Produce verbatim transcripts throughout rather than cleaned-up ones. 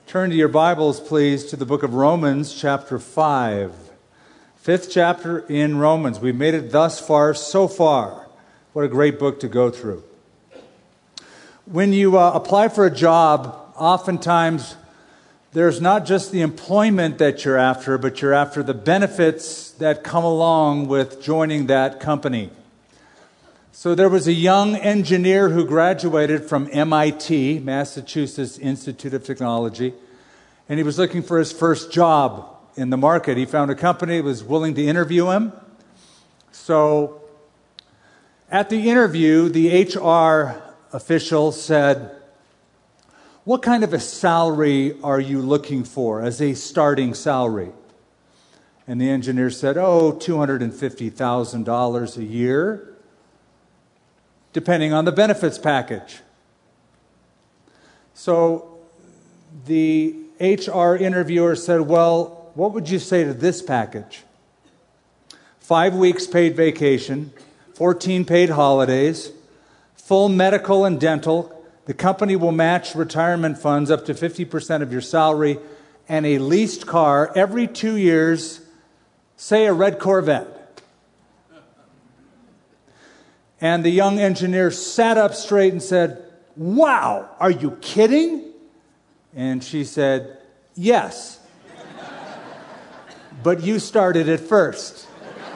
Turn to your Bibles, please, to the book of Romans, chapter five. Fifth chapter in Romans. We've made it thus far, so far. What a great book to go through. When you uh, apply for a job, oftentimes there's not just the employment that you're after, but you're after the benefits that come along with joining that company. So there was a young engineer who graduated from M I T, Massachusetts Institute of Technology, and he was looking for his first job in the market. He found a company that was willing to interview him. So at the interview, the H R official said, "What kind of a salary are you looking for as a starting salary?" And the engineer said, "Oh, two hundred fifty thousand dollars a year, depending on the benefits package." So the H R interviewer said, "Well, what would you say to this package? Five weeks paid vacation, fourteen paid holidays, full medical and dental. The company will match retirement funds up to fifty percent of your salary, and a leased car every two years, say a red Corvette." And the young engineer sat up straight and said, "Wow, are you kidding?" And she said, "Yes. But you started it first."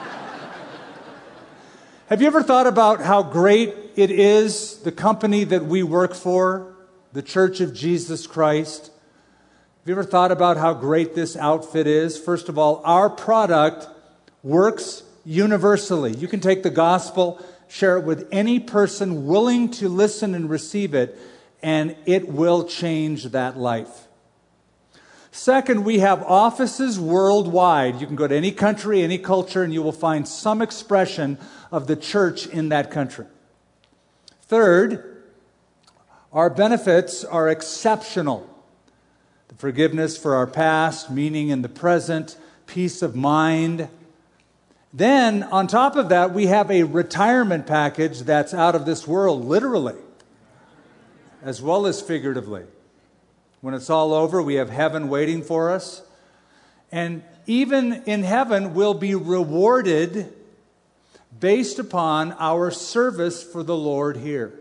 Have you ever thought about how great it is, the company that we work for, the Church of Jesus Christ? Have you ever thought about how great this outfit is? First of all, our product works universally. You can take the gospel, share it with any person willing to listen and receive it, and it will change that life. Second, we have offices worldwide. You can go to any country, any culture, and you will find some expression of the church in that country. Third, our benefits are exceptional. The forgiveness for our past, meaning in the present, peace of mind. Then, on top of that, we have a retirement package that's out of this world, literally, as well as figuratively. When it's all over, we have heaven waiting for us. And even in heaven, we'll be rewarded based upon our service for the Lord here.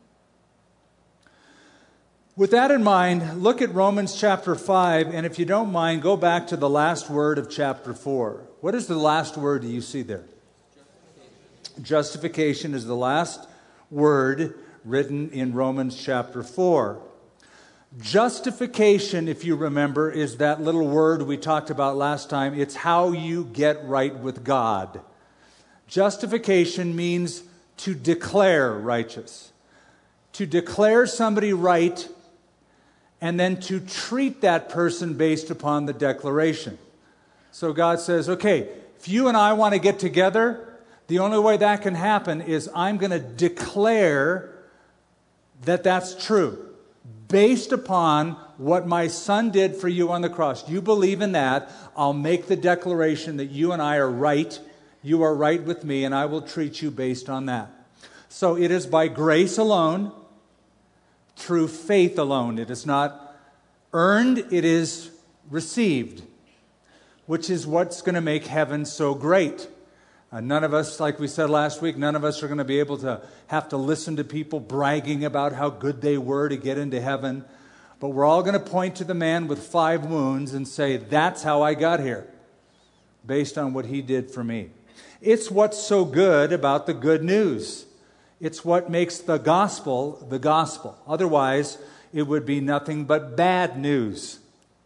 With that in mind, look at Romans chapter five, and if you don't mind, go back to the last word of chapter four. What is the last word you see there? Justification. Justification is the last word written in Romans chapter four. Justification, if you remember, is that little word we talked about last time. It's how you get right with God. Justification means to declare righteous. To declare somebody right, and then to treat that person based upon the declaration. So God says, okay, if you and I want to get together, the only way that can happen is I'm going to declare that that's true, based upon what my son did for you on the cross. You believe in that, I'll make the declaration that you and I are right, you are right with me, and I will treat you based on that. So it is by grace alone, through faith alone. It is not earned, it is received, which is what's going to make heaven so great. Uh, none of us, like we said last week, none of us are going to be able to have to listen to people bragging about how good they were to get into heaven. But we're all going to point to the man with five wounds and say, that's how I got here, based on what he did for me. It's what's so good about the good news. It's what makes the gospel the gospel. Otherwise, it would be nothing but bad news.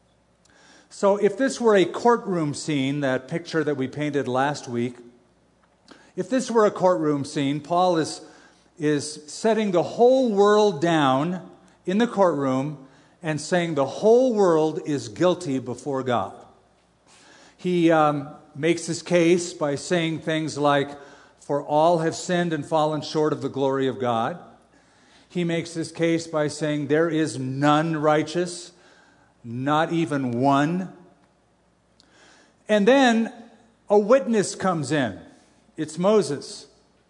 So if this were a courtroom scene, that picture that we painted last week, if this were a courtroom scene, Paul is, is setting the whole world down in the courtroom and saying the whole world is guilty before God. He um, makes his case by saying things like, for all have sinned and fallen short of the glory of God. He makes his case by saying there is none righteous, not even one. And then a witness comes in. It's Moses.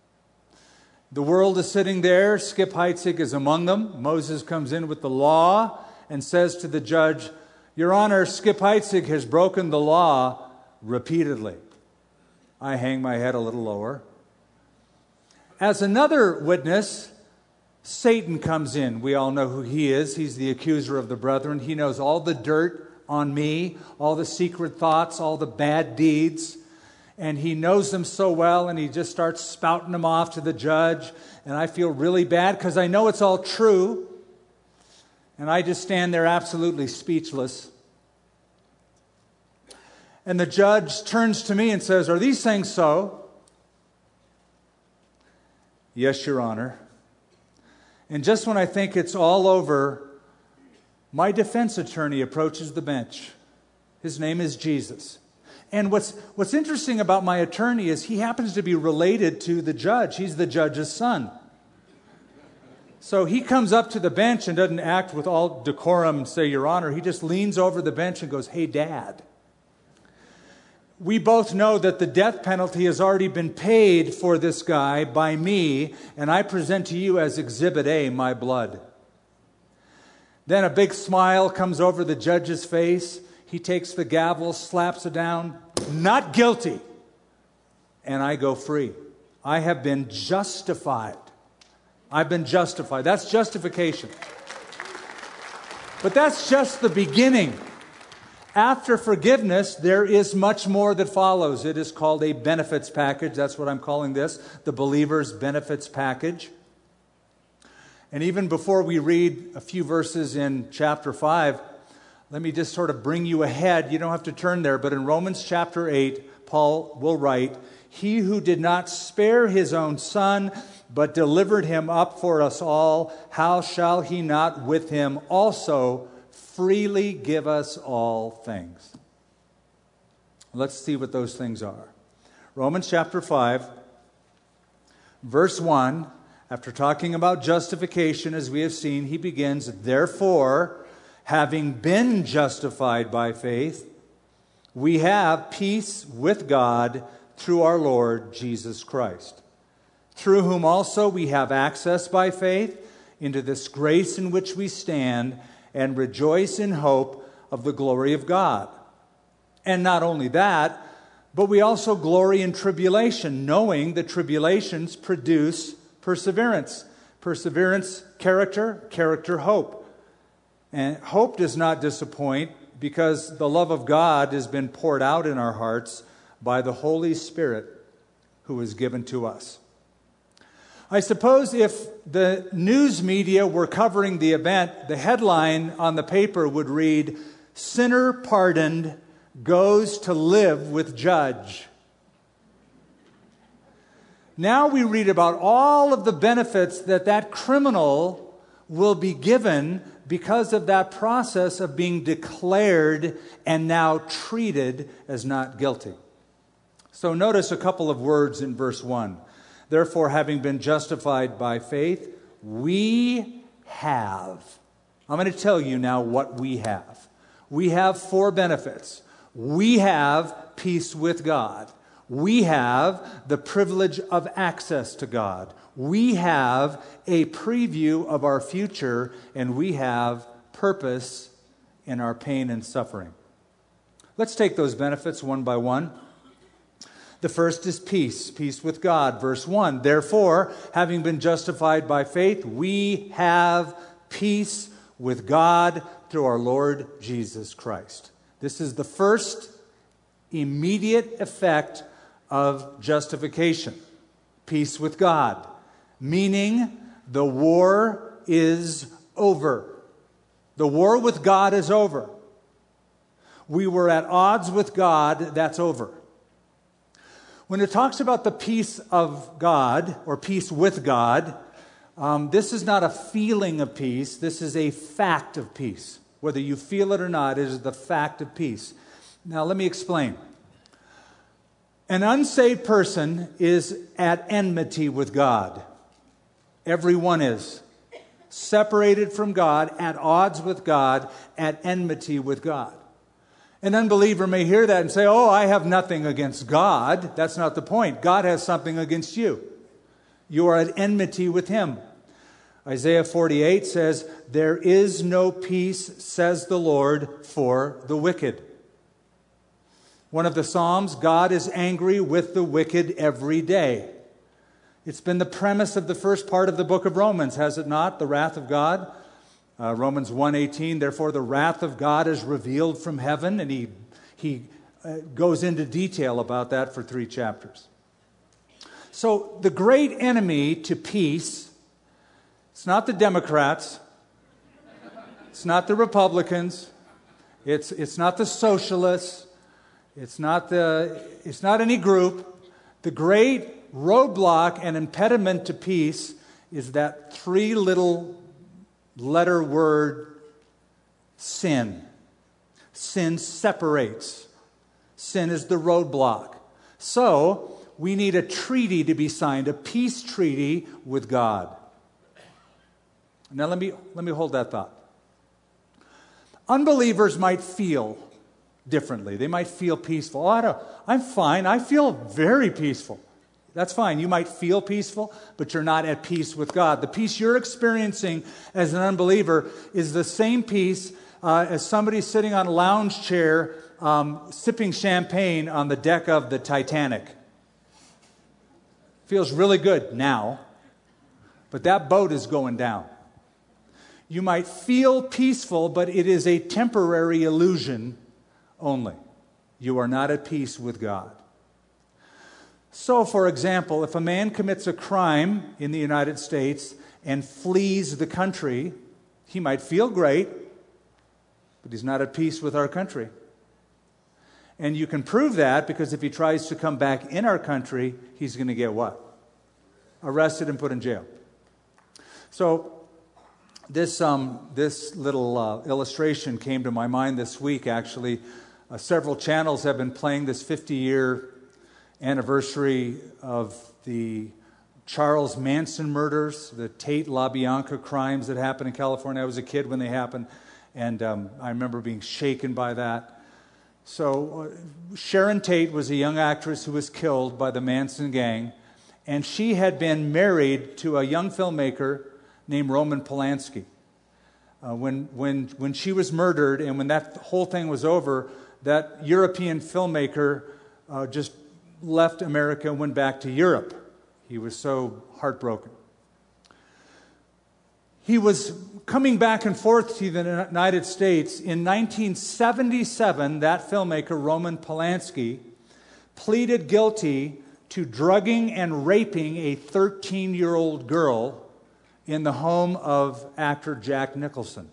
The world is sitting there. Skip Heitzig is among them. Moses comes in with the law and says to the judge, Your Honor, Skip Heitzig has broken the law repeatedly. I hang my head a little lower. As another witness, Satan comes in. We all know who he is. He's the accuser of the brethren. He knows all the dirt on me, all the secret thoughts, all the bad deeds. And he knows them so well, and he just starts spouting them off to the judge. And I feel really bad because I know it's all true. And I just stand there absolutely speechless. And the judge turns to me and says, "Are these things so?" "Yes, Your Honor." And just when I think it's all over, my defense attorney approaches the bench. His name is Jesus. And what's, what's interesting about my attorney is he happens to be related to the judge. He's the judge's son. So he comes up to the bench and doesn't act with all decorum and say, "Your Honor." He just leans over the bench and goes, "Hey, Dad." We both know that the death penalty has already been paid for this guy by me, and I present to you as Exhibit A, my blood. Then a big smile comes over the judge's face. He takes the gavel, slaps it down, "Not guilty." And I go free. I have been justified. I've been justified. That's justification. But that's just the beginning. After forgiveness, there is much more that follows. It is called a benefits package. That's what I'm calling this, the believer's benefits package. And even before we read a few verses in chapter five, let me just sort of bring you ahead. You don't have to turn there, but in Romans chapter eight, Paul will write, "He who did not spare his own son, but delivered him up for us all, how shall he not with him also freely give us all things?" Let's see what those things are. Romans chapter five, verse one, after talking about justification, as we have seen, he begins, "Therefore, having been justified by faith, we have peace with God through our Lord Jesus Christ, through whom also we have access by faith into this grace in which we stand and rejoice in hope of the glory of God. And not only that, but we also glory in tribulation, knowing that tribulations produce perseverance. Perseverance, character, character, hope. And hope does not disappoint because the love of God has been poured out in our hearts by the Holy Spirit who is given to us. I suppose if the news media were covering the event, the headline on the paper would read, "Sinner pardoned, goes to live with judge." Now we read about all of the benefits that that criminal will be given because of that process of being declared and now treated as not guilty. So notice a couple of words in verse one. "Therefore, having been justified by faith, we have." I'm going to tell you now what we have. We have four benefits. We have peace with God. We have the privilege of access to God. We have a preview of our future, and we have purpose in our pain and suffering. Let's take those benefits one by one. The first is peace, peace with God. Verse one, "Therefore, having been justified by faith, we have peace with God through our Lord Jesus Christ." This is the first immediate effect of justification. Peace with God, meaning the war is over. The war with God is over. We were at odds with God, that's over. When it talks about the peace of God, or peace with God, um, this is not a feeling of peace. This is a fact of peace. Whether you feel it or not, it is the fact of peace. Now, let me explain. An unsaved person is at enmity with God. Everyone is. Separated from God, at odds with God, at enmity with God. An unbeliever may hear that and say, "Oh, I have nothing against God." That's not the point. God has something against you. You are at enmity with Him. Isaiah forty-eight says, "There is no peace, says the Lord, for the wicked." One of the Psalms, God is angry with the wicked every day. It's been the premise of the first part of the book of Romans, has it not? The wrath of God. Uh, Romans one eighteen, "Therefore the wrath of God is revealed from heaven," and he, he uh, goes into detail about that for three chapters. So the great enemy to peace, it's not the Democrats, it's not the Republicans, it's it's not the socialists, it's not the it's not any group. The great roadblock and impediment to peace is that three little letter word, sin. Sin separates. Sin is the roadblock. So we need a treaty to be signed, a peace treaty with God. Now let me let me hold that thought. Unbelievers might feel differently. They might feel peaceful. Oh, I don't, I'm fine. I feel very peaceful. That's fine. You might feel peaceful, but you're not at peace with God. The peace you're experiencing as an unbeliever is the same peace uh, as somebody sitting on a lounge chair um, sipping champagne on the deck of the Titanic. Feels really good now, but that boat is going down. You might feel peaceful, but it is a temporary illusion only. You are not at peace with God. So, for example, if a man commits a crime in the United States and flees the country, he might feel great, but he's not at peace with our country. And you can prove that because if he tries to come back in our country, he's going to get what? Arrested and put in jail. So, this um, this little uh, illustration came to my mind this week, actually. Uh, several channels have been playing this fifty-year anniversary of the Charles Manson murders, the Tate LaBianca crimes that happened in California. I was a kid when they happened, and um, I remember being shaken by that. So uh, Sharon Tate was a young actress who was killed by the Manson gang, and she had been married to a young filmmaker named Roman Polanski. Uh, when, when, when she was murdered and when that whole thing was over, that European filmmaker uh, just left America and went back to Europe. He was so heartbroken. He was coming back and forth to the United States. In nineteen seventy-seven, that filmmaker, Roman Polanski, pleaded guilty to drugging and raping a thirteen-year-old girl in the home of actor Jack Nicholson.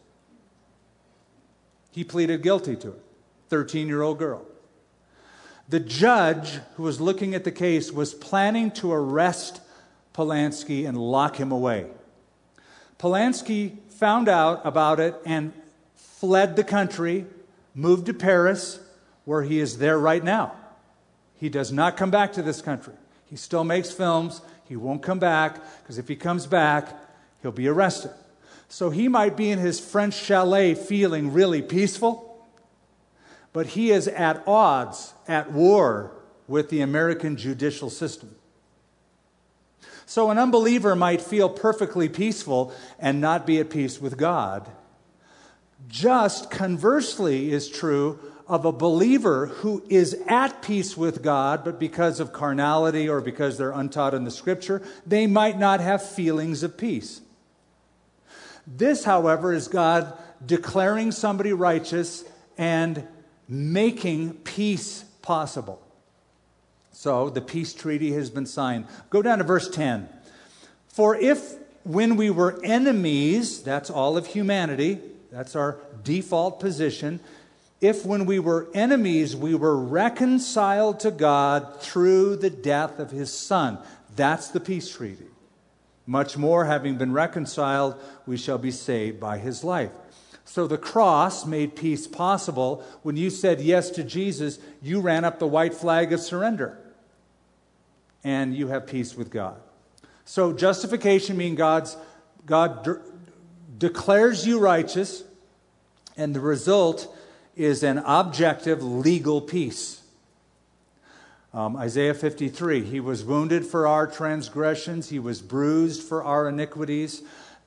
He pleaded guilty to it. thirteen-year-old girl. The judge who was looking at the case was planning to arrest Polanski and lock him away. Polanski found out about it and fled the country, moved to Paris, where he is there right now. He does not come back to this country. He still makes films. He won't come back because if he comes back, he'll be arrested. So he might be in his French chalet feeling really peaceful, but he is at odds, at war with the American judicial system. So an unbeliever might feel perfectly peaceful and not be at peace with God. Just conversely is true of a believer who is at peace with God, but because of carnality or because they're untaught in the Scripture, they might not have feelings of peace. This, however, is God declaring somebody righteous and making peace possible. So the peace treaty has been signed. Go down to verse ten. For if when we were enemies, that's all of humanity, that's our default position, if when we were enemies we were reconciled to God through the death of His Son, that's the peace treaty. Much more, having been reconciled, we shall be saved by His life. So the cross made peace possible. When you said yes to Jesus, you ran up the white flag of surrender. And you have peace with God. So justification means God's, God de- declares you righteous, and the result is an objective legal peace. Um, Isaiah fifty-three, He was wounded for our transgressions, He was bruised for our iniquities.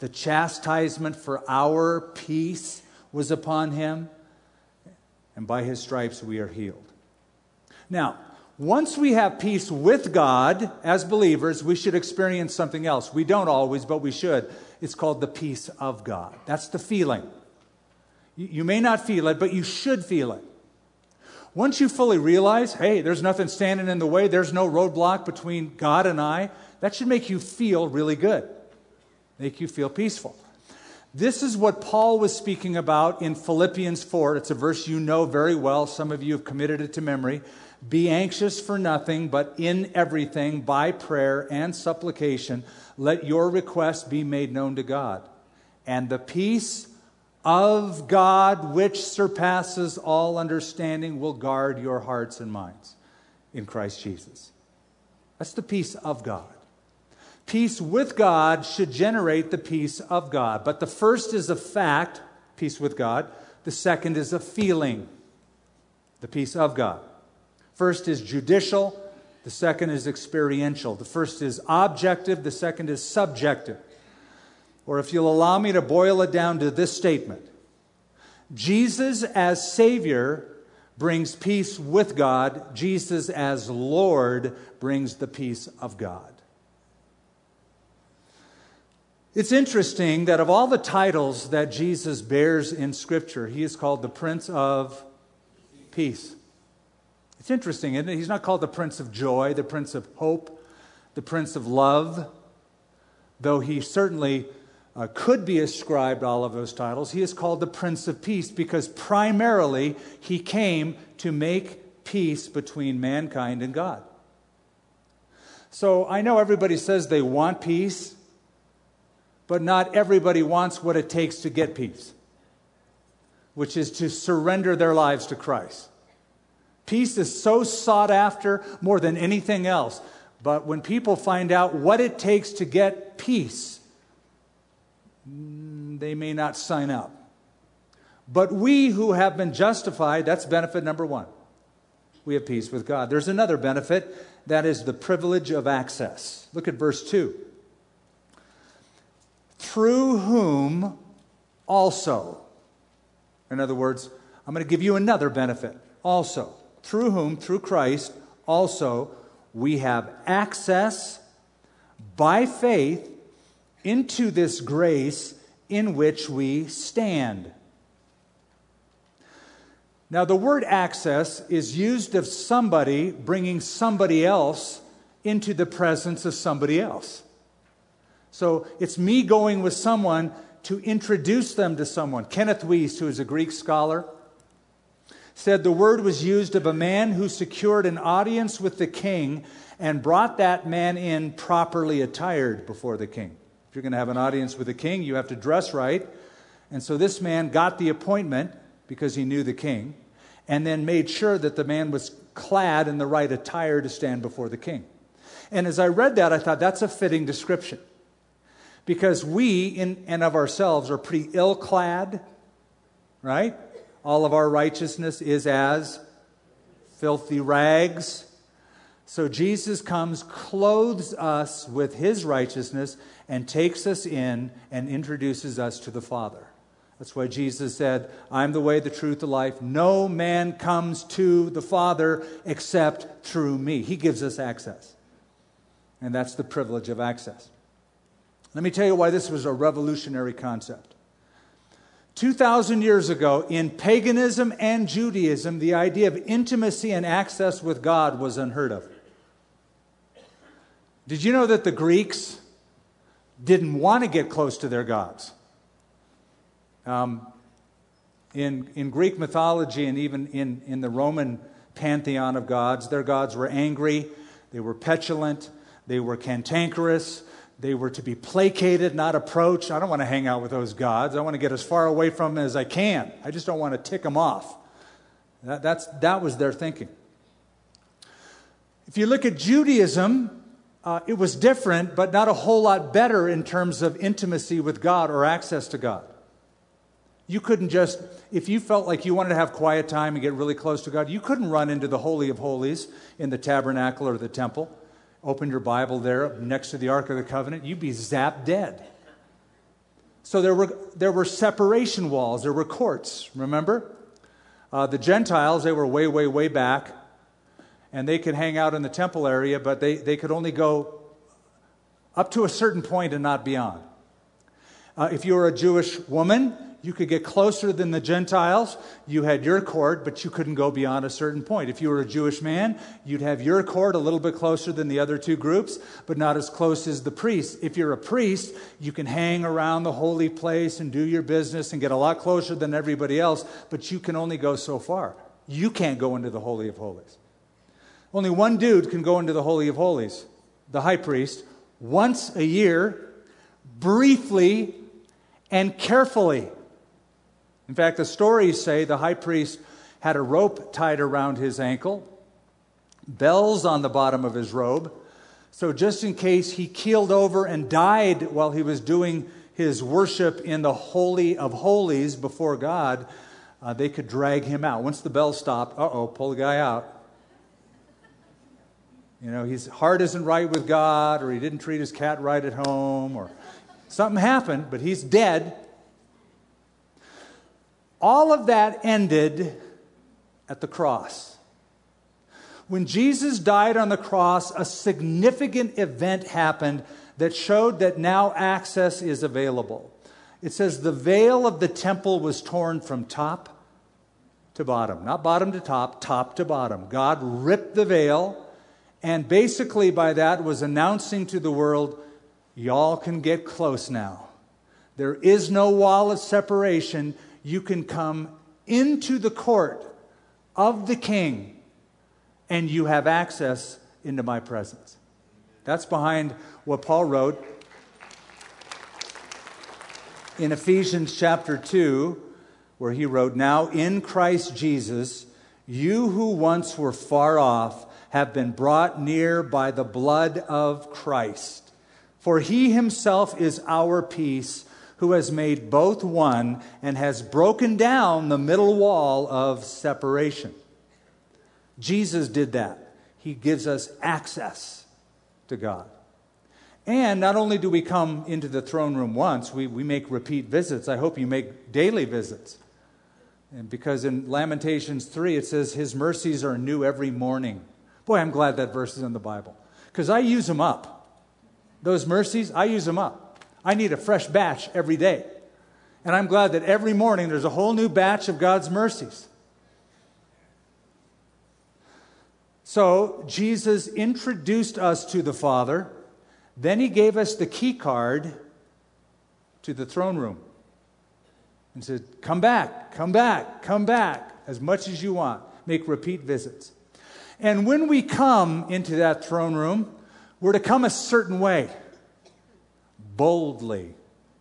The chastisement for our peace was upon him, and by his stripes we are healed. Now, once we have peace with God as believers, we should experience something else. We don't always, but we should. It's called the peace of God. That's the feeling. You may not feel it, but you should feel it. Once you fully realize, hey, there's nothing standing in the way, there's no roadblock between God and I, that should make you feel really good, make you feel peaceful. This is what Paul was speaking about in Philippians four. It's a verse you know very well. Some of you have committed it to memory. Be anxious for nothing, but in everything, by prayer and supplication, let your requests be made known to God. And the peace of God, which surpasses all understanding, will guard your hearts and minds in Christ Jesus. That's the peace of God. Peace with God should generate the peace of God. But the first is a fact, peace with God. The second is a feeling, the peace of God. First is judicial. The second is experiential. The first is objective. The second is subjective. Or if you'll allow me to boil it down to this statement. Jesus as Savior brings peace with God. Jesus as Lord brings the peace of God. It's interesting that of all the titles that Jesus bears in Scripture, he is called the Prince of Peace. It's interesting, isn't it? He's not called the Prince of Joy, the Prince of Hope, the Prince of Love, though he certainly uh, could be ascribed all of those titles. He is called the Prince of Peace because primarily he came to make peace between mankind and God. So I know everybody says they want peace, but not everybody wants what it takes to get peace, which is to surrender their lives to Christ. Peace is so sought after more than anything else. But when people find out what it takes to get peace, they may not sign up. But we who have been justified, that's benefit number one. We have peace with God. There's another benefit, that is the privilege of access. Look at verse two. Through whom also. In other words, I'm going to give you another benefit also. Through whom, through Christ, also we have access by faith into this grace in which we stand. Now, the word access is used of somebody bringing somebody else into the presence of somebody else. So it's me going with someone to introduce them to someone. Kenneth Wuest, who is a Greek scholar, said the word was used of a man who secured an audience with the king and brought that man in properly attired before the king. If you're going to have an audience with the king, you have to dress right. And so this man got the appointment because he knew the king, and then made sure that the man was clad in the right attire to stand before the king. And as I read that, I thought that's a fitting description. Because we, in and of ourselves, are pretty ill-clad, right? All of our righteousness is as filthy rags. So Jesus comes, clothes us with his righteousness, and takes us in and introduces us to the Father. That's why Jesus said, I'm the way, the truth, the life. No man comes to the Father except through me. He gives us access. And that's the privilege of access. Let me tell you why this was a revolutionary concept. two thousand years ago, in paganism and Judaism, the idea of intimacy and access with God was unheard of. Did you know that the Greeks didn't want to get close to their gods? Um, in, in Greek mythology and even in, in the Roman pantheon of gods, their gods were angry, they were petulant, they were cantankerous, they were to be placated, not approached. I don't want to hang out with those gods. I want to get as far away from them as I can. I just don't want to tick them off. That, that's, that was their thinking. If you look at Judaism, uh, it was different, but not a whole lot better in terms of intimacy with God or access to God. You couldn't just, if you felt like you wanted to have quiet time and get really close to God, you couldn't run into the Holy of Holies in the tabernacle or the temple. Open your Bible there next to the Ark of the Covenant, you'd be zapped dead. So there were there were separation walls. There were courts, remember? Uh, the Gentiles, they were way, way, way back, and they could hang out in the temple area, but they, they could only go up to a certain point and not beyond. Uh, if you were a Jewish woman, you could get closer than the Gentiles. You had your court, but you couldn't go beyond a certain point. If you were a Jewish man, you'd have your court a little bit closer than the other two groups, but not as close as the priests. If you're a priest, you can hang around the holy place and do your business and get a lot closer than everybody else, but you can only go so far. You can't go into the Holy of Holies. Only one dude can go into the Holy of Holies, the high priest, once a year, briefly and carefully. In fact, the stories say the high priest had a rope tied around his ankle, bells on the bottom of his robe, so just in case he keeled over and died while he was doing his worship in the Holy of Holies before God, uh, they could drag him out. Once the bell stopped, uh-oh, pull the guy out. You know, his heart isn't right with God, or he didn't treat his cat right at home, or something happened, but he's dead. All of that ended at the cross. When Jesus died on the cross, a significant event happened that showed that now access is available. It says the veil of the temple was torn from top to bottom. Not bottom to top, top to bottom. God ripped the veil, and basically by that was announcing to the world, y'all can get close now. There is no wall of separation. You can come into the court of the King, and you have access into my presence. That's behind what Paul wrote in Ephesians chapter two, where he wrote, "Now in Christ Jesus, you who once were far off have been brought near by the blood of Christ. For he himself is our peace, who has made both one and has broken down the middle wall of separation." Jesus did that. He gives us access to God. And not only do we come into the throne room once, we, we make repeat visits. I hope you make daily visits. And because in Lamentations three, it says, his mercies are new every morning. Boy, I'm glad that verse is in the Bible, because I use them up. Those mercies, I use them up. I need a fresh batch every day. And I'm glad that every morning there's a whole new batch of God's mercies. So Jesus introduced us to the Father. Then he gave us the key card to the throne room. And said, come back, come back, come back, as much as you want. Make repeat visits. And when we come into that throne room, we're to come a certain way. Boldly.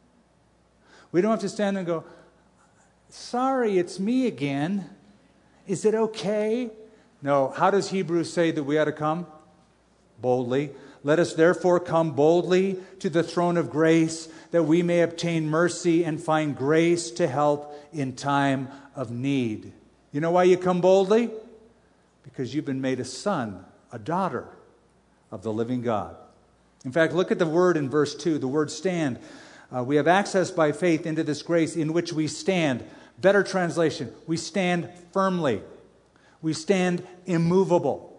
We don't have to stand there and go, sorry, it's me again. Is it okay? No. How does Hebrews say that we ought to come? Boldly. Let us therefore come boldly to the throne of grace, that we may obtain mercy and find grace to help in time of need. You know why you come boldly? Because you've been made a son, a daughter of the living God. In fact, look at the word in verse two, the word stand. Uh, we have access by faith into this grace in which we stand. Better translation, we stand firmly. We stand immovable.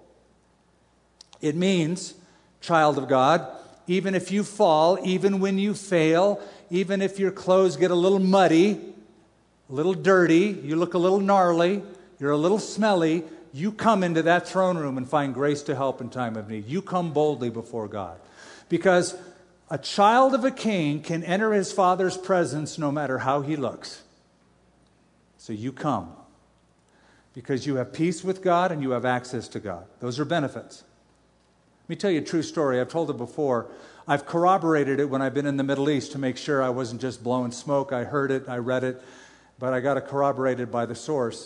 It means, child of God, even if you fall, even when you fail, even if your clothes get a little muddy, a little dirty, you look a little gnarly, you're a little smelly, you come into that throne room and find grace to help in time of need. You come boldly before God. Because a child of a king can enter his father's presence no matter how he looks. So you come. Because you have peace with God and you have access to God. Those are benefits. Let me tell you a true story. I've told it before. I've corroborated it when I've been in the Middle East to make sure I wasn't just blowing smoke. I heard it, I read it, but I got it corroborated by the source.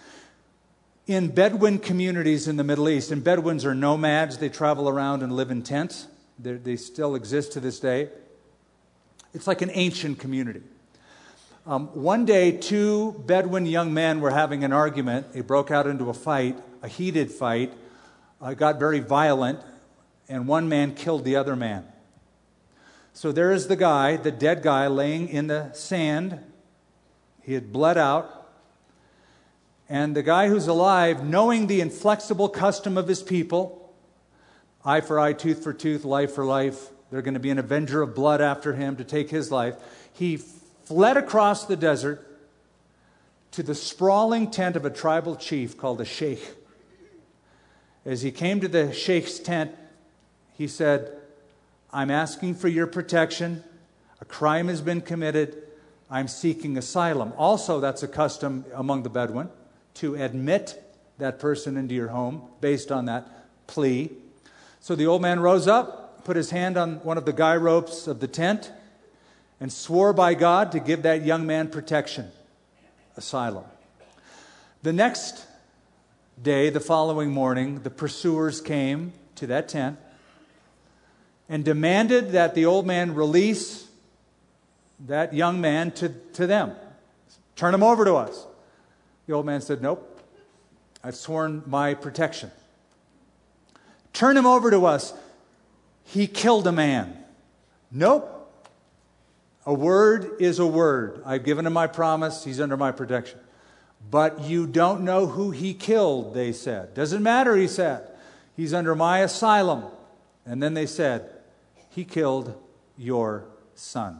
In Bedouin communities in the Middle East, and Bedouins are nomads, they travel around and live in tents. They're, they still exist to this day. It's like an ancient community. Um, one day, two Bedouin young men were having an argument. It broke out into a fight, a heated fight. Uh, it got very violent, and one man killed the other man. So there is the guy, the dead guy, laying in the sand. He had bled out. And the guy who's alive, knowing the inflexible custom of his people, eye for eye, tooth for tooth, life for life, they're going to be an avenger of blood after him to take his life. He fled across the desert to the sprawling tent of a tribal chief called a sheikh. As he came to the sheikh's tent, he said, I'm asking for your protection. A crime has been committed. I'm seeking asylum. Also, that's a custom among the Bedouin, to admit that person into your home based on that plea. So the old man rose up, put his hand on one of the guy ropes of the tent, and swore by God to give that young man protection, asylum. The next day, the following morning, the pursuers came to that tent and demanded that the old man release that young man to, to them. Turn him over to us. The old man said, nope, I've sworn my protection. Turn him over to us. He killed a man. Nope. A word is a word. I've given him my promise. He's under my protection. But you don't know who he killed, they said. Doesn't matter, he said. He's under my asylum. And then they said, he killed your son.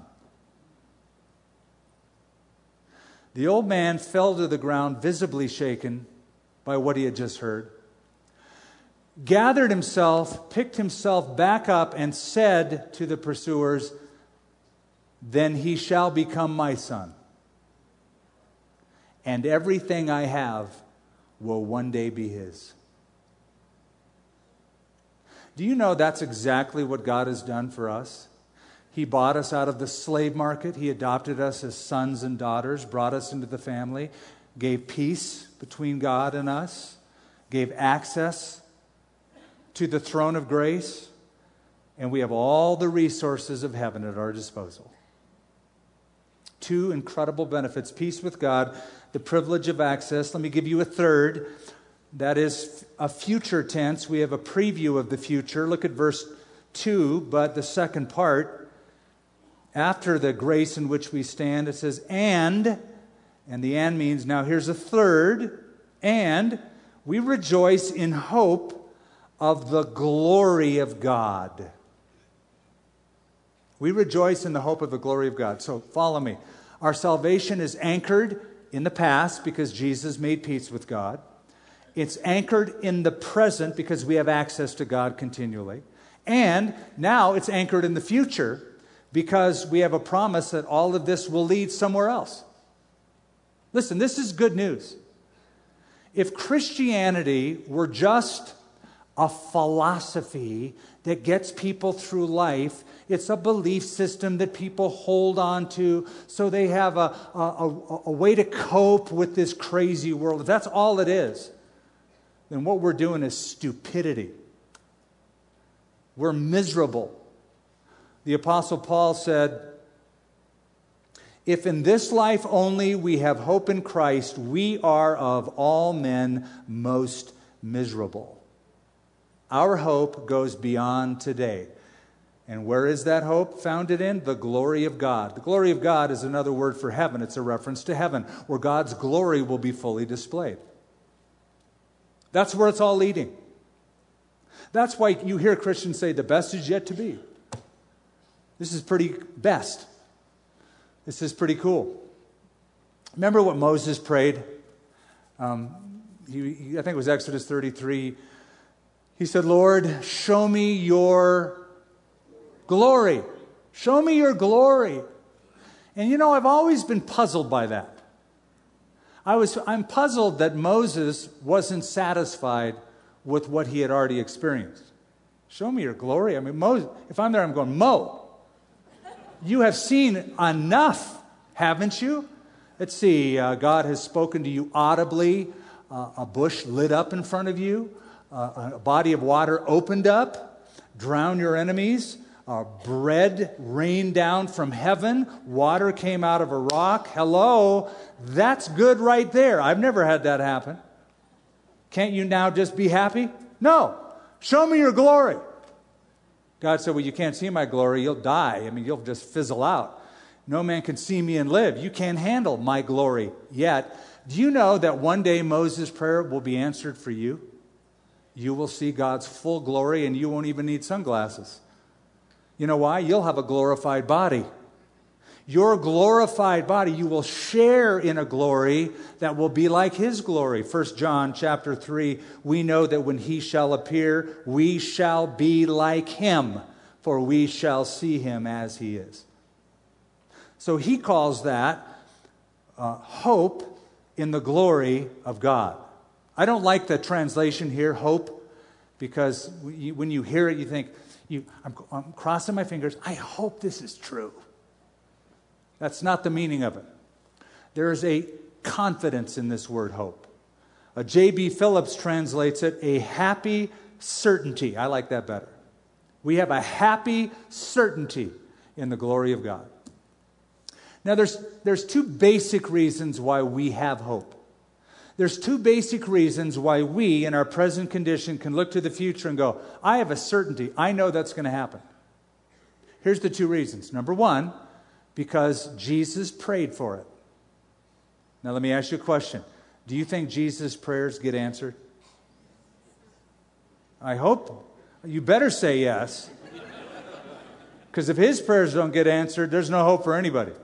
The old man fell to the ground, visibly shaken by what he had just heard, gathered himself, picked himself back up, and said to the pursuers, then he shall become my son, and everything I have will one day be his. Do you know that's exactly what God has done for us? He bought us out of the slave market. He adopted us as sons and daughters, brought us into the family, gave peace between God and us, gave access to the throne of grace, and we have all the resources of heaven at our disposal. Two incredible benefits: peace with God, the privilege of access. Let me give you a third. That is a future tense. We have a preview of the future. Look at verse two, but the second part. After the grace in which we stand, it says, and, and the and means, now here's a third, and we rejoice in hope of the glory of God. We rejoice in the hope of the glory of God. So follow me. Our salvation is anchored in the past because Jesus made peace with God. It's anchored in the present because we have access to God continually. And now it's anchored in the future because we have a promise that all of this will lead somewhere else. Listen, this is good news. If Christianity were just a philosophy that gets people through life, it's a belief system that people hold on to so they have a, a, a, a way to cope with this crazy world, if that's all it is, then what we're doing is stupidity. We're miserable. The Apostle Paul said, if in this life only we have hope in Christ, we are of all men most miserable. Our hope goes beyond today. And where is that hope founded in? The glory of God. The glory of God is another word for heaven. It's a reference to heaven, where God's glory will be fully displayed. That's where it's all leading. That's why you hear Christians say the best is yet to be. This is pretty best. This is pretty cool. Remember what Moses prayed? Um, he, he, I think it was Exodus thirty-three. He said, Lord, show me your glory. Show me your glory. And you know, I've always been puzzled by that. I was, I'm puzzled that Moses wasn't satisfied with what he had already experienced. Show me your glory. I mean, Moses, if I'm there, I'm going, Mo, you have seen enough, haven't you? Let's see, uh, God has spoken to you audibly, uh, a bush lit up in front of you, uh, a body of water opened up, drown your enemies, uh, bread rained down from heaven, water came out of a rock. Hello, that's good right there. I've never had that happen. Can't you now just be happy? No, show me your glory. God said, well, you can't see my glory. You'll die. I mean, you'll just fizzle out. No man can see me and live. You can't handle my glory yet. Do you know that one day Moses' prayer will be answered for you? You will see God's full glory, and you won't even need sunglasses. You know why? You'll have a glorified body. Your glorified body, you will share in a glory that will be like His glory. First John chapter three, we know that when He shall appear, we shall be like Him, for we shall see Him as He is. So He calls that uh, hope in the glory of God. I don't like the translation here, hope, because when you hear it, you think, you, I'm, I'm crossing my fingers, I hope this is true. That's not the meaning of it. There is a confidence in this word hope. Uh, J B Phillips translates it, a happy certainty. I like that better. We have a happy certainty in the glory of God. Now, there's, there's two basic reasons why we have hope. There's two basic reasons why we, in our present condition, can look to the future and go, I have a certainty. I know that's going to happen. Here's the two reasons. Number one, because Jesus prayed for it. Now, let me ask you a question. Do you think Jesus' prayers get answered? I hope. You better say yes. Because if His prayers don't get answered, there's no hope for anybody.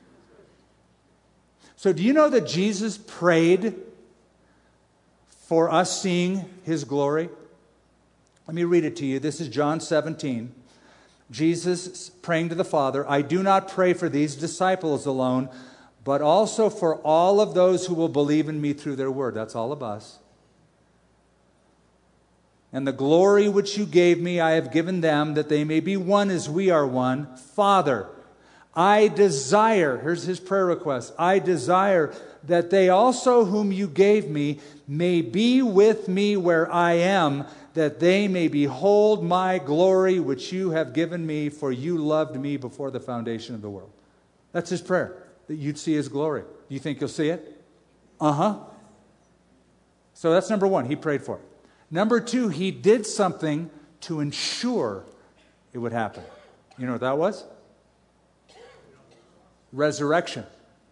So do you know that Jesus prayed for us seeing His glory? Let me read it to you. This is John seventeen. Jesus praying to the Father, I do not pray for these disciples alone, but also for all of those who will believe in me through their word. That's all of us. And the glory which you gave me, I have given them, that they may be one as we are one. Father, I desire, here's His prayer request, I desire that they also whom you gave me may be with me where I am, that they may behold my glory which you have given me, for you loved me before the foundation of the world. That's His prayer, that you'd see His glory. Do you think you'll see it? Uh-huh. So that's number one, He prayed for it. Number two, He did something to ensure it would happen. You know what that was? Resurrection.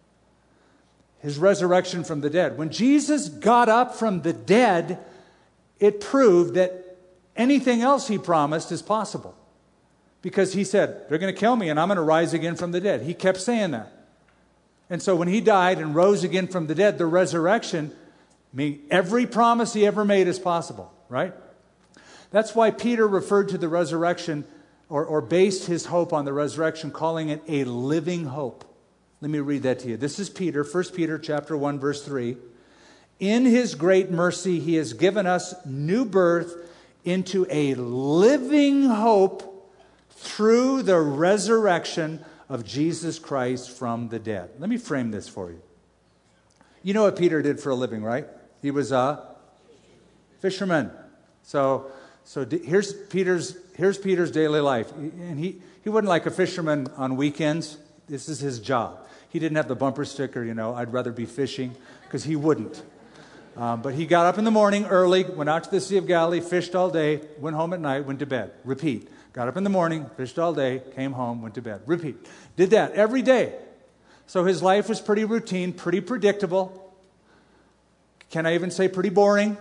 His resurrection from the dead. When Jesus got up from the dead, it proved that anything else He promised is possible. Because He said, they're going to kill me and I'm going to rise again from the dead. He kept saying that. And so when He died and rose again from the dead, the resurrection, I mean, every promise He ever made is possible, right? That's why Peter referred to the resurrection or, or based his hope on the resurrection, calling it a living hope. Let me read that to you. This is Peter, First Peter chapter one, verse three. In His great mercy, He has given us new birth into a living hope through the resurrection of Jesus Christ from the dead. Let me frame this for you. You know what Peter did for a living, right? He was a fisherman. So, so here's Peter's here's Peter's daily life, and he he wasn't like a fisherman on weekends. This is his job. He didn't have the bumper sticker, you know, I'd rather be fishing, because he wouldn't. Um, but he got up in the morning early, went out to the Sea of Galilee, fished all day, went home at night, went to bed. Repeat. Got up in the morning, fished all day, came home, went to bed. Repeat. Did that every day. So his life was pretty routine, pretty predictable. Can I even say pretty boring?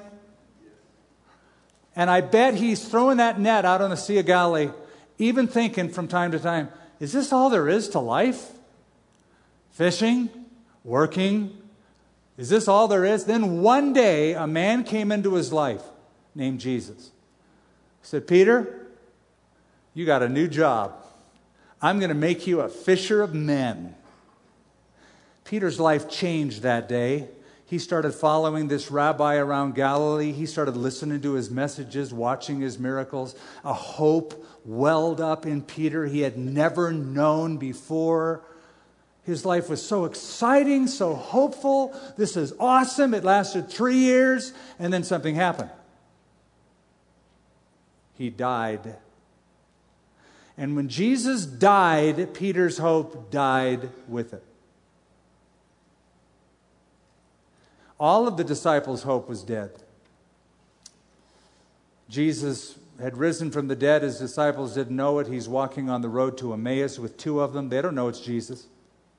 And I bet he's throwing that net out on the Sea of Galilee, even thinking from time to time, is this all there is to life? Fishing? Working? Is this all there is? Then one day, a man came into his life named Jesus. He said, Peter, you got a new job. I'm going to make you a fisher of men. Peter's life changed that day. He started following this rabbi around Galilee. He started listening to his messages, watching his miracles. A hope welled up in Peter he had never known before. His life was so exciting, so hopeful. This is awesome. It lasted three years, and then something happened. He died. And when Jesus died, Peter's hope died with it. All of the disciples' hope was dead. Jesus had risen from the dead. His disciples didn't know it. He's walking on the road to Emmaus with two of them. They don't know it's Jesus.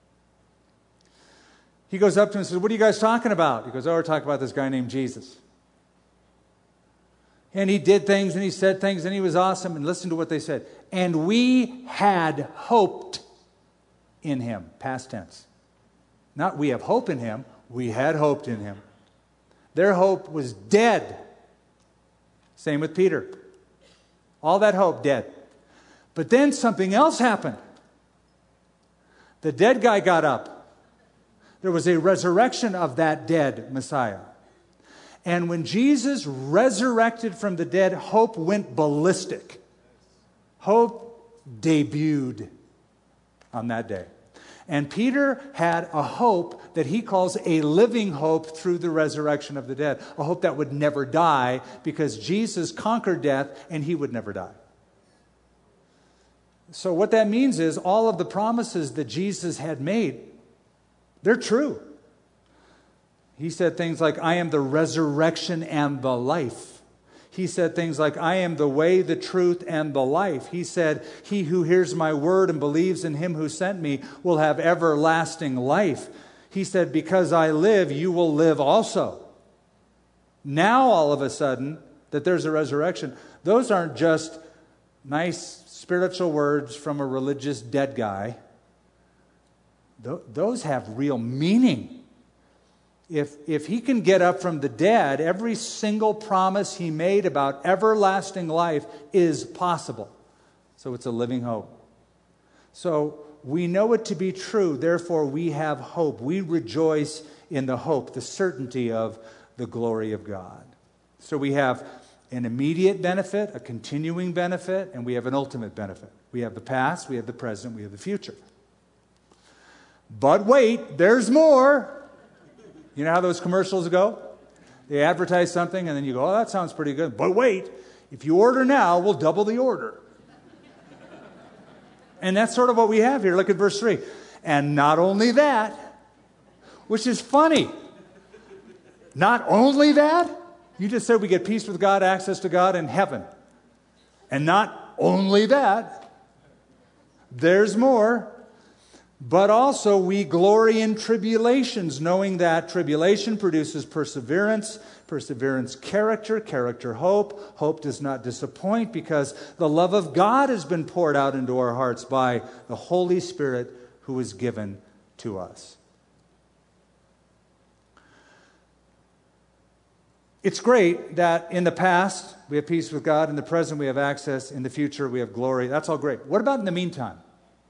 He goes up to him and says, "What are you guys talking about?" He goes, "Oh, we're talking about this guy named Jesus. And he did things and he said things and he was awesome." And listen to what they said. "And we had hoped in him." Past tense. Not we have hope in him. We had hoped in him. Their hope was dead. Same with Peter. All that hope dead. But then something else happened. The dead guy got up. There was a resurrection of that dead Messiah. And when Jesus resurrected from the dead, hope went ballistic. Hope debuted on that day. And Peter had a hope that he calls a living hope through the resurrection of the dead. A hope that would never die because Jesus conquered death and he would never die. So what that means is all of the promises that Jesus had made, they're true. He said things like, "I am the resurrection and the life." He said things like, "I am the way, the truth, and the life." He said, "He who hears my word and believes in him who sent me will have everlasting life." He said, "Because I live, you will live also." Now, all of a sudden, that there's a resurrection, those aren't just nice spiritual words from a religious dead guy. Th- those have real meaning. If, if he can get up from the dead, every single promise he made about everlasting life is possible. So it's a living hope. So we know it to be true, therefore we have hope. We rejoice in the hope, the certainty of the glory of God. So we have an immediate benefit, a continuing benefit, and we have an ultimate benefit. We have the past, we have the present, we have the future. But wait, there's more. You know how those commercials go? They advertise something and then you go, "Oh, that sounds pretty good. But wait, if you order now, we'll double the order." And that's sort of what we have here. Look at verse three. "And not only that," which is funny. Not only that? You just said we get peace with God, access to God in heaven. And not only that, there's more. "But also we glory in tribulations, knowing that tribulation produces perseverance, perseverance character, character hope. Hope does not disappoint because the love of God has been poured out into our hearts by the Holy Spirit who is given to us." It's great that in the past we have peace with God, in the present we have access, in the future we have glory. That's all great. What about in the meantime?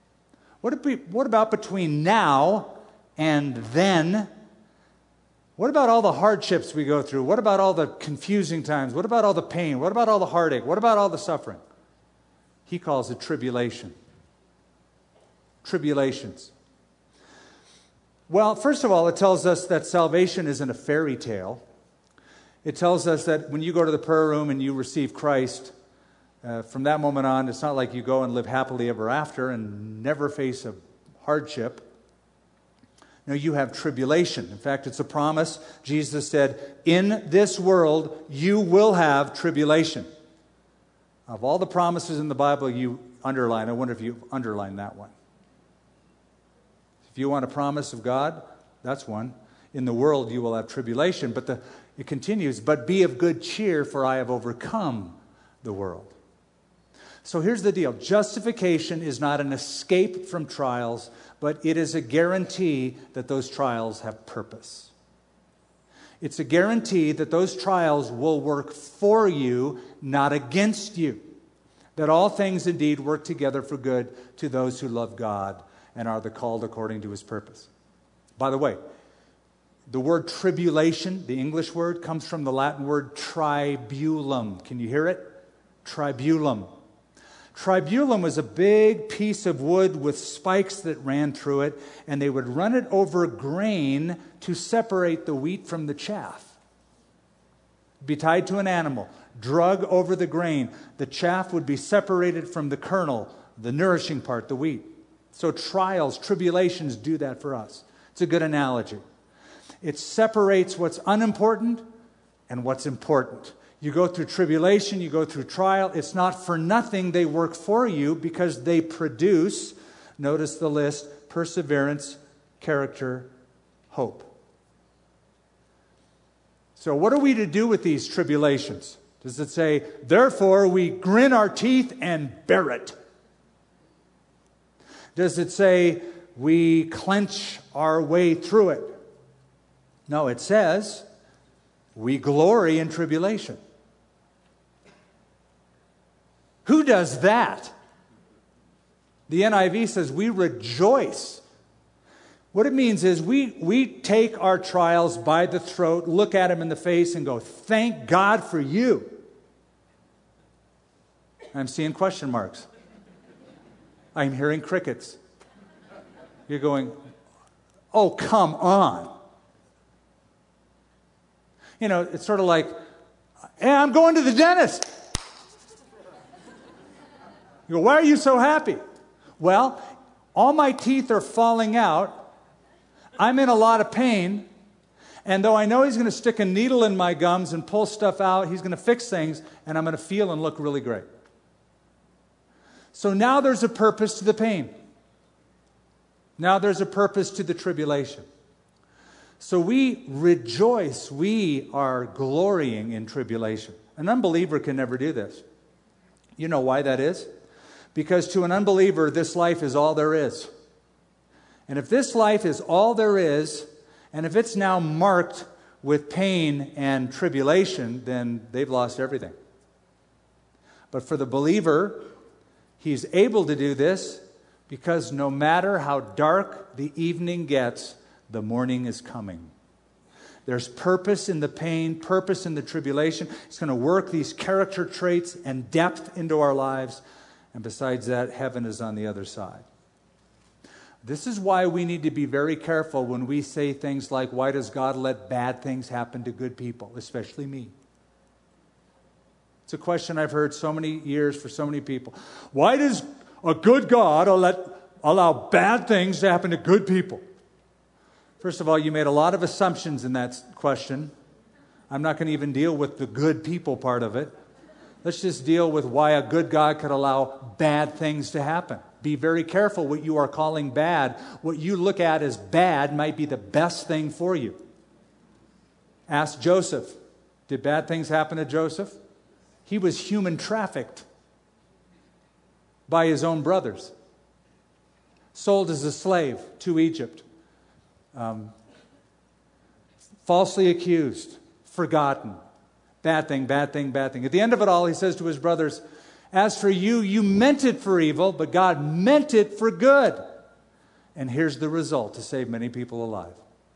What about between now and then? What about all the hardships we go through? What about all the confusing times? What about all the pain? What about all the heartache? What about all the suffering? He calls it tribulation. Tribulations. Well, first of all, it tells us that salvation isn't a fairy tale. It tells us that when you go to the prayer room and you receive Christ, Uh, from that moment on, it's not like you go and live happily ever after and never face a hardship. No, you have tribulation. In fact, it's a promise. Jesus said, "In this world, you will have tribulation." Of all the promises in the Bible you underline, I wonder if you underline that one. If you want a promise of God, that's one. In the world, you will have tribulation. But the, it continues, "But be of good cheer, for I have overcome the world." So here's the deal. Justification is not an escape from trials, but it is a guarantee that those trials have purpose. It's a guarantee that those trials will work for you, not against you. That all things indeed work together for good to those who love God and are the called according to his purpose. By the way, the word tribulation, the English word, comes from the Latin word tribulum. Can you hear it? Tribulum. Tribulum was a big piece of wood with spikes that ran through it, and they would run it over grain to separate the wheat from the chaff. Be tied to an animal, drug over the grain. The chaff would be separated from the kernel, the nourishing part, the wheat. So trials, tribulations do that for us. It's a good analogy. It separates what's unimportant and what's important. You go through tribulation, you go through trial. It's not for nothing they work for you, because they produce, notice the list, perseverance, character, hope. So what are we to do with these tribulations? Does it say, therefore we grin our teeth and bear it? Does it say we clench our way through it? No, it says we glory in tribulation. Who does that? The N I V says we rejoice. What it means is we, we take our trials by the throat, look at them in the face, and go, thank God for you. I'm seeing question marks. I'm hearing crickets. You're going, oh, come on. You know, it's sort of like, hey, I'm going to the dentist. You go, why are you so happy? Well, all my teeth are falling out. I'm in a lot of pain. And though I know he's going to stick a needle in my gums and pull stuff out, he's going to fix things, and I'm going to feel and look really great. So now there's a purpose to the pain. Now there's a purpose to the tribulation. So we rejoice. We are glorying in tribulation. An unbeliever can never do this. You know why that is? Because to an unbeliever, this life is all there is. And if this life is all there is, and if it's now marked with pain and tribulation, then they've lost everything. But for the believer, he's able to do this because no matter how dark the evening gets, the morning is coming. There's purpose in the pain, purpose in the tribulation. It's going to work these character traits and depth into our lives. And besides that, heaven is on the other side. This is why we need to be very careful when we say things like, why does God let bad things happen to good people, especially me? It's a question I've heard so many years for so many people. Why does a good God let, allow bad things to happen to good people? First of all, you made a lot of assumptions in that question. I'm not going to even deal with the good people part of it. Let's just deal with why a good God could allow bad things to happen. Be very careful what you are calling bad. What you look at as bad might be the best thing for you. Ask Joseph. Did bad things happen to Joseph? He was human trafficked by his own brothers. Sold as a slave to Egypt. Um, falsely accused. Forgotten. Bad thing, bad thing, bad thing. At the end of it all, he says to his brothers, as for you, you meant it for evil, but God meant it for good. And here's the result, to save many people alive.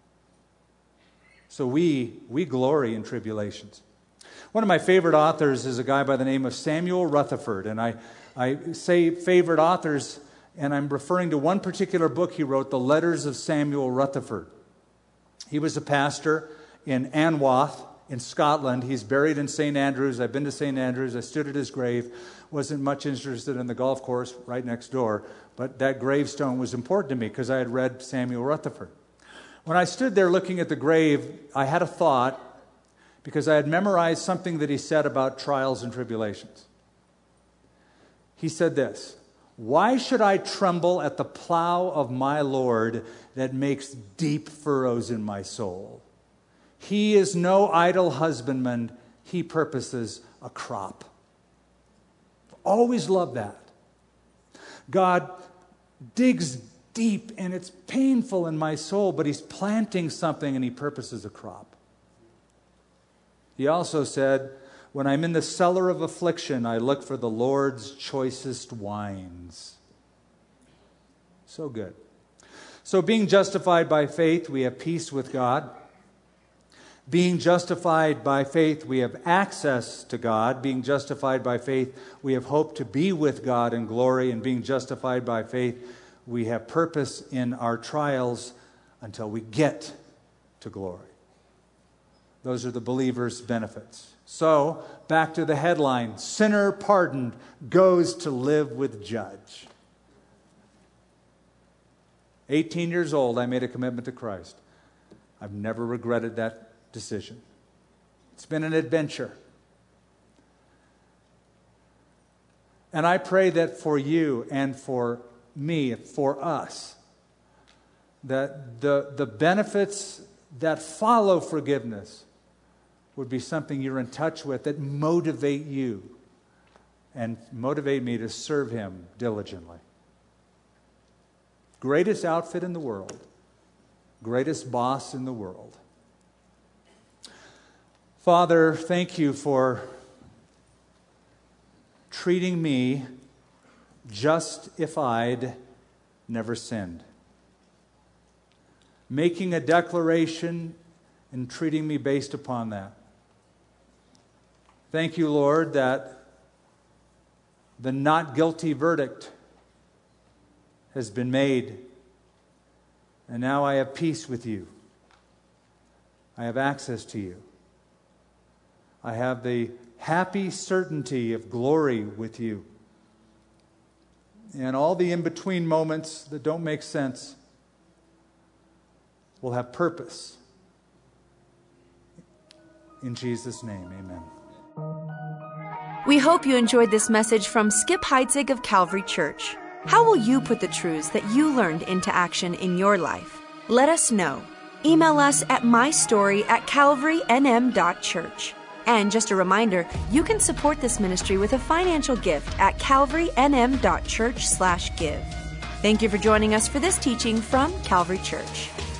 So we, we glory in tribulations. One of my favorite authors is a guy by the name of Samuel Rutherford. And I, I say favorite authors, and I'm referring to one particular book he wrote, The Letters of Samuel Rutherford. He was a pastor in Anwath, in Scotland. He's buried in Saint Andrews. I've been to Saint Andrews. I stood at his grave. Wasn't much interested in the golf course right next door, but that gravestone was important to me because I had read Samuel Rutherford. When I stood there looking at the grave, I had a thought because I had memorized something that he said about trials and tribulations. He said this, why should I tremble at the plow of my Lord that makes deep furrows in my soul? He is no idle husbandman. He purposes a crop. Always love that. God digs deep and it's painful in my soul, but he's planting something and he purposes a crop. He also said, when I'm in the cellar of affliction, I look for the Lord's choicest wines. So good. So being justified by faith, we have peace with God. Being justified by faith, we have access to God. Being justified by faith, we have hope to be with God in glory. And being justified by faith, we have purpose in our trials until we get to glory. Those are the believer's benefits. So, back to the headline, sinner pardoned goes to live with judge. eighteen years old, I made a commitment to Christ. I've never regretted that decision. It's been an adventure. And I pray that for you and for me, for us, that the, the benefits that follow forgiveness would be something you're in touch with that motivate you and motivate me to serve Him diligently. Greatest outfit in the world, greatest boss in the world. Father, thank you for treating me just if I'd never sinned. Making a declaration and treating me based upon that. Thank you, Lord, that the not guilty verdict has been made. And now I have peace with you. I have access to you. I have the happy certainty of glory with you. And all the in-between moments that don't make sense will have purpose. In Jesus' name, amen. We hope you enjoyed this message from Skip Heitzig of Calvary Church. How will you put the truths that you learned into action in your life? Let us know. Email us at mystory at calvarynm.church. And just a reminder, you can support this ministry with a financial gift at calvarynm.church slash give. Thank you for joining us for this teaching from Calvary Church.